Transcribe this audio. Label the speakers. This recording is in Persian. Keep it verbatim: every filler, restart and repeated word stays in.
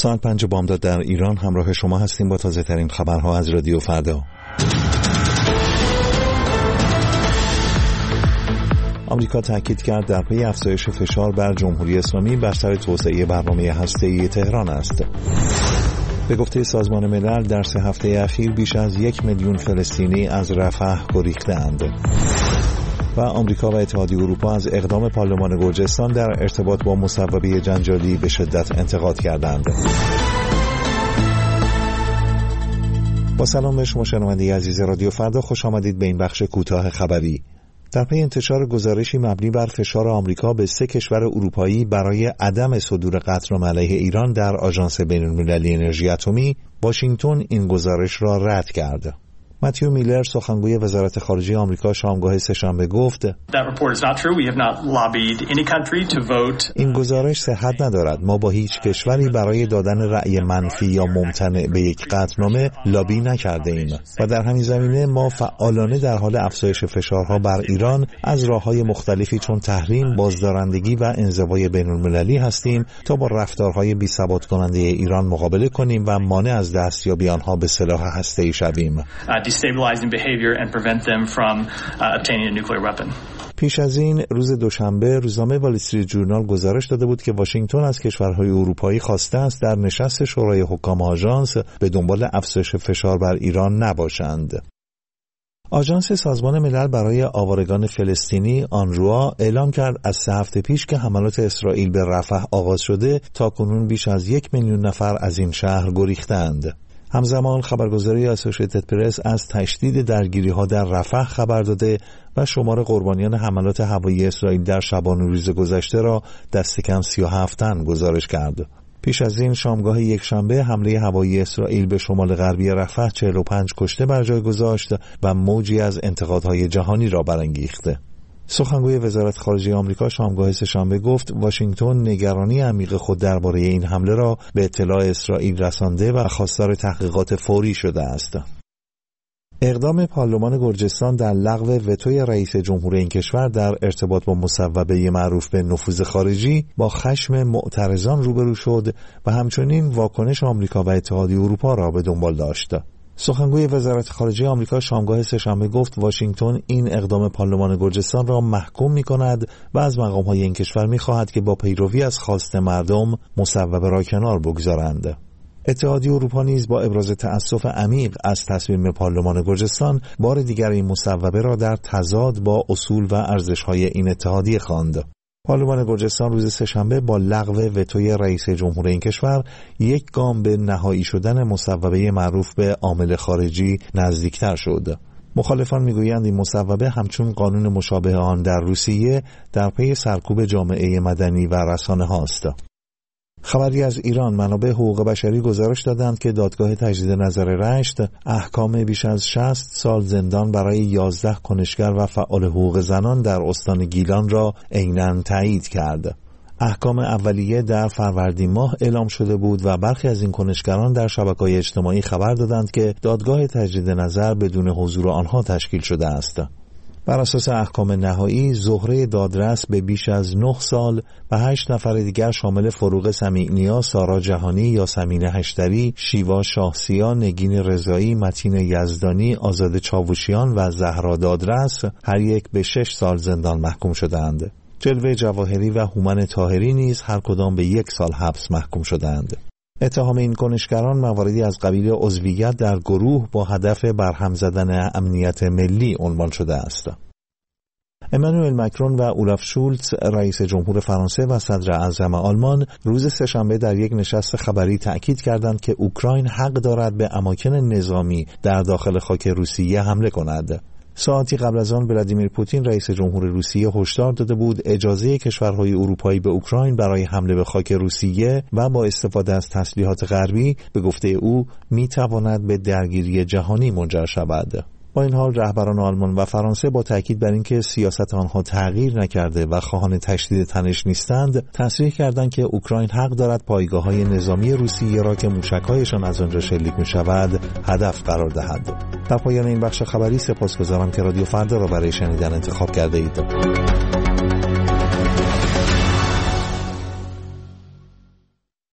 Speaker 1: ساعت پنج بامداد در ایران همراه شما هستیم با تازه ترین خبرها از رادیو فردا. آمریکا تاکید کرد در پی افزایش فشار بر جمهوری اسلامی بر سر توسعه برنامه هسته‌ای تهران است. به گفته سازمان ملل در سه هفته اخیر بیش از یک میلیون فلسطینی از رفح گریخته‌اند. و آمریکا و اتحادیه اروپا از اقدام پارلمان گرجستان در ارتباط با مصوبه جنجالی به شدت انتقاد کردند. با سلام به شما شنونده عزیز رادیو فردا، خوش آمدید به این بخش کوتاه خبری. در پی انتشار گزارشی مبنی بر فشار آمریکا به سه کشور اروپایی برای عدم صدور قطعنامه علیه ایران در آژانس بین‌المللی انرژی اتمی، واشنگتن این گزارش را رد کرد. متیو میلر سخنگوی وزارت خارجه آمریکا شامگاه سه‌شنبه گفت این گزارش صحت ندارد. ما با هیچ کشوری برای دادن رأی منفی یا ممتنع به یک قطعنامه لابی نکرده ایم و در همین زمینه ما فعالانه در حال افزایش فشارها بر ایران از راه‌های مختلفی چون تحریم، بازدارندگی و انزوای بین‌المللی هستیم تا با رفتارهای بی‌ثبات کننده ایران مقابله کنیم و مانع از دستیابی آنها به سلاح هسته‌ای شویم.
Speaker 2: destabilizing behavior and prevent them from uh, obtaining a nuclear weapon.
Speaker 1: پیش از این روز دوشنبه روزنامه وال استریت جورنال گزارش داده بود که واشنگتن از کشورهای اروپایی خواسته است در نشست شورای حکام آژانس به دنبال افزایش فشار بر ایران نباشند. آژانس سازمان ملل برای آوارگان فلسطینی آنروا اعلام کرد از سه هفته پیش که حملات اسرائیل به رفح آغاز شده تاکنون بیش از یک میلیون نفر از این شهر گریختند. همزمان خبرگزاری اسوسییتد پرس از تشدید درگیری‌ها در رفح خبر داده و شمار قربانیان حملات هوایی اسرائیل در شبانه روز گذشته را دست کم سی و هفت تن گزارش کرد. پیش از این شامگاه یکشنبه حمله هوایی اسرائیل به شمال غربی رفح چهل و پنج کشته بر جای گذاشت و موجی از انتقادهای جهانی را برانگیخته. سخنگوی وزارت خارجه آمریکا شامگاه سه‌شنبه گفت واشنگتن نگرانی عمیق خود درباره این حمله را به اطلاع اسرائیل رسانده و خواستار تحقیقات فوری شده است. اقدام پارلمان گرجستان در لغو وتوی رئیس جمهور این کشور در ارتباط با مصوبه معروف به نفوذ خارجی با خشم معترضان روبرو شد و همچنین واکنش آمریکا و اتحادیه اروپا را به دنبال داشت. سخنگوی وزارت خارجه آمریکا شامگاه سه‌شنبه گفت واشنگتن این اقدام پارلمان گرجستان را محکوم می‌کند و از مقام‌های این کشور می‌خواهد که با پیروی از خواست مردم مصوبه را کنار بگذارند. اتحادیه اروپا نیز با ابراز تأسف عمیق از تصمیم پارلمان گرجستان بار دیگر این مصوبه را در تضاد با اصول و ارزش‌های این اتحادیه خواند. پارلمان گرجستان روز سه‌شنبه با لغو وتوی رئیس جمهور این کشور یک گام به نهایی شدن مصوبه معروف به عامل خارجی نزدیکتر شد. مخالفان میگویند این مصوبه همچون قانون مشابه آن در روسیه در پی سرکوب جامعه مدنی و رسانه هاست. خبری از ایران، منابع حقوق بشری گزارش دادند که دادگاه تجدید نظر رشت احکام بیش از شصت سال زندان برای یازده کنشگر و فعال حقوق زنان در استان گیلان را عیناً تایید کرد. احکام اولیه در فروردین ماه اعلام شده بود و برخی از این کنشگران در شبکه‌های اجتماعی خبر دادند که دادگاه تجدید نظر بدون حضور آنها تشکیل شده است. بر اساس احکام نهایی زهره دادرس به بیش از نه سال و هشت نفر دیگر شامل فروغ سمیع‌نیا، سارا جهانی، یاسمین هشتری، شیوا شاهسیا، نگین رضایی، متین یزدانی، آزاده چاوشیان و زهرا دادرس هر یک به شش سال زندان محکوم شدند. جلوه جواهری و هومن طاهری نیز هر کدام به یک سال حبس محکوم شدند. اتهام این کنشگران مواردی از قبیل عضویت در گروه با هدف برهم زدن امنیت ملی عنوان شده است. امانوئل مکرون و اولاف شولتز رئیس جمهور فرانسه و صدر اعظم آلمان روز سه‌شنبه در یک نشست خبری تأکید کردند که اوکراین حق دارد به اماکن نظامی در داخل خاک روسیه حمله کند. ساعتی قبل از آن ولادیمیر پوتین رئیس جمهور روسیه هشدار داده بود اجازه کشورهای اروپایی به اوکراین برای حمله به خاک روسیه و با استفاده از تسلیحات غربی به گفته او میتواند به درگیری جهانی منجر شود. با این حال رهبران آلمان و فرانسه با تاکید بر اینکه سیاست آنها تغییر نکرده و خواهان تشدید تنش نیستند، تصریح کردند که اوکراین حق دارد پایگاه‌های نظامی روسیه را که موشک‌هایشان از آنجا شلیک می‌شود هدف قرار دهد. در پایان این بخش خبری سپاسگزارم که رادیو فردا را برای شنیدن انتخاب کرده اید.